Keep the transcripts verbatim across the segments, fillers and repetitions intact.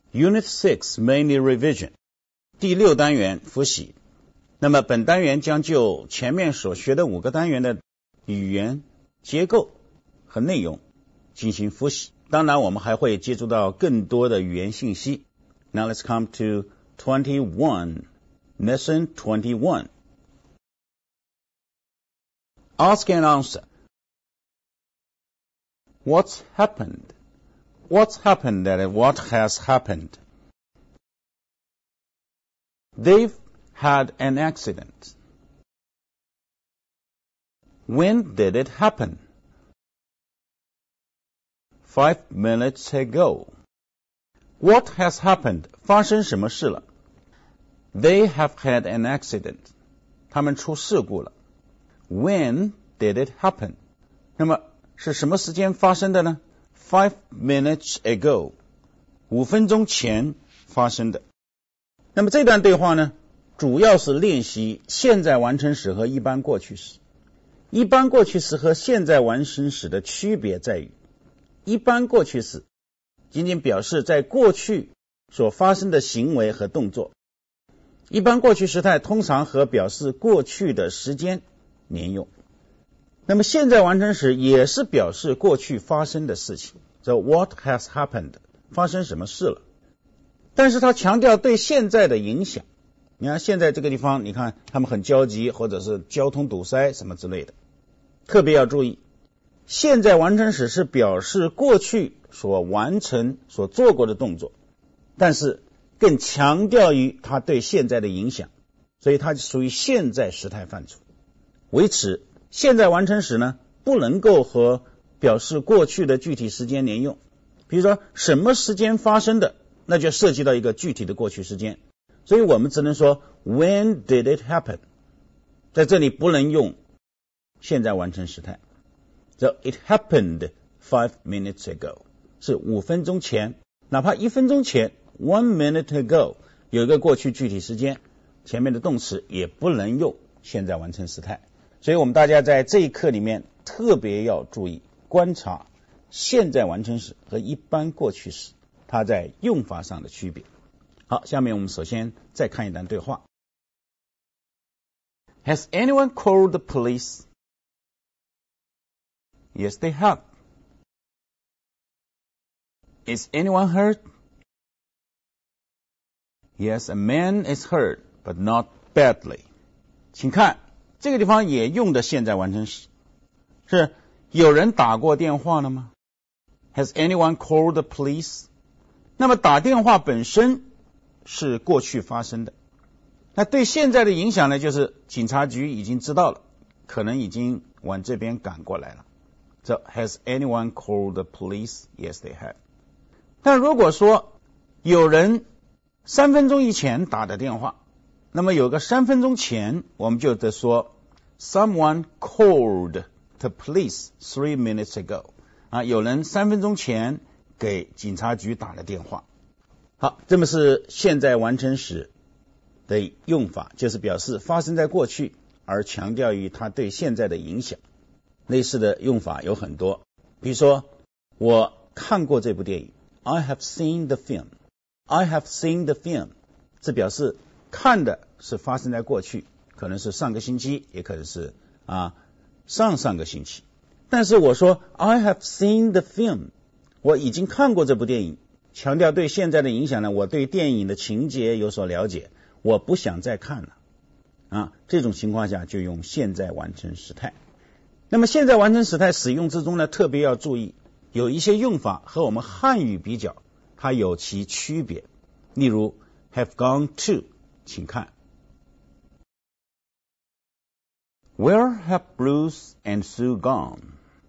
Unit six Mainly Revision 第六单元复习。那么本单元将就前面所学的五个单元的语言结构和内容进行复习，当然我们还会接触到更多的语言信息。 Now let's come to twenty-one. Lesson twenty-one. Ask and answer. What's happened? What's happened and what has happened? They've had an accident. When did it happen? Five minutes ago. What has happened? 发生什么事了？ They have had an accident. 他们出事故了。 When did it happen? 那么是什么时间发生的呢？ Five minutes ago. 五分钟前发生的。那么这段对话呢，主要是练习现在完成时和一般过去时。一般过去时和现在完成时的区别在于，一般过去时仅仅表示在过去所发生的行为和动作。一般过去时态通常和表示过去的时间连用。那么现在完成时也是表示过去发生的事情。So what has happened? 发生什么事了？但是他强调对现在的影响。你看现在这个地方，你看他们很焦急，或者是交通堵塞什么之类的。特别要注意，现在完成时是表示过去所完成所做过的动作，但是更强调于它对现在的影响，所以它属于现在时态范畴。为此，现在完成时呢，不能够和表示过去的具体时间连用。比如说什么时间发生的，那就涉及到一个具体的过去时间，所以我们只能说 When did it happen? 在这里不能用现在完成时态。 So it happened five minutes ago. 是五分钟前，哪怕一分钟前 one minute ago 有一个过去具体时间，前面的动词也不能用现在完成时态。所以我们大家在这一课里面特别要注意观察现在完成时和一般过去时它在用法上的区别。好，下面我们首先再看一段对话。 Has anyone called the police? Yes, they have. Is anyone hurt? Yes, a man is hurt, but not badly. 请看这个地方也用的现在完成时，是有人打过电话了吗？ Has anyone called the police? 那么打电话本身是过去发生的，那对现在的影响呢，就是警察局已经知道了，可能已经往这边赶过来了。 So has anyone called the police? Yes, they have. 但如果说有人三分钟以前打的电话，那么有个三分钟前，我们就得说 Someone called the police three minutes ago. 啊，有人三分钟前给警察局打了电话。好，这么是现在完成时的用法，就是表示发生在过去，而强调于它对现在的影响。类似的用法有很多，比如说我看过这部电影 I have seen the film. I have seen the film. 这表示看的是发生在过去，可能是上个星期，也可能是啊上上个星期。但是我说 I have seen the film. 我已经看过这部电影，强调对现在的影响呢，我对电影的情节有所了解，我不想再看了啊。这种情况下就用现在完成时态。那么现在完成时态使用之中呢，特别要注意有一些用法和我们汉语比较它有其区别。例如 have gone to， 请看 Where have Bruce and Sue gone?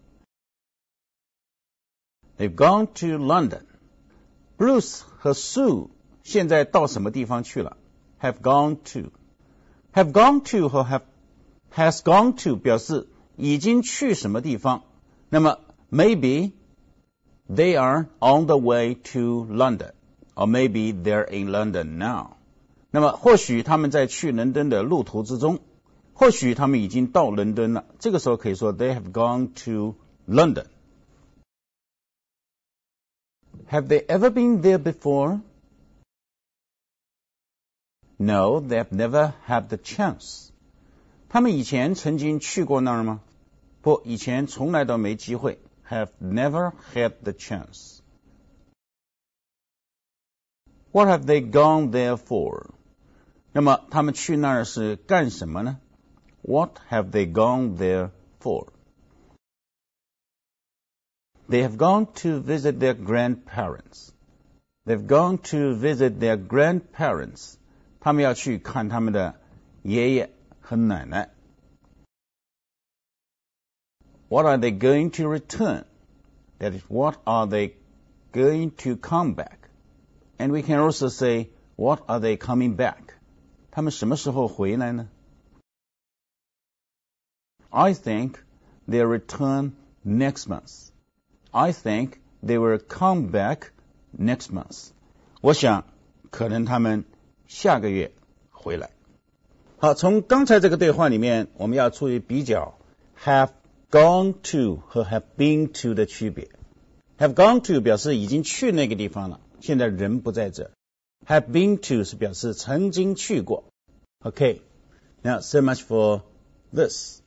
They've gone to London. Bruce 和 Sue 现在到什么地方去了？ Have gone to. Have gone to 和 have has gone to 表示已经去什么地方，那么 maybe they are on the way to London, or maybe they're in London now. 那么或许他们在去伦敦的路途之中，或许他们已经到伦敦了，这个时候可以说 they have gone to London. Have they ever been there before? No, they've never had the chance. 他们以前曾经去过那儿吗？不，以前从来都没机会。Have never had the chance. What have they gone there for? 那么他们去那儿是干什么呢？ What have they gone there for? They have gone to visit their grandparents. They've gone to visit their grandparents. 他们要去看他们的爷爷和奶奶。What are they going to return? That is, what are they going to come back? And we can also say, what are they coming back? 他们什么时候回来呢？ I think they'll return next month. I think they will come back next month. 我想可能他们下个月回来。好，从刚才这个对话里面，我们要注意比较 have gone to 和 have been to 的区别。have gone to 表示已经去那个地方了，现在人不在这。have been to 是表示曾经去过。Okay, now so much for this.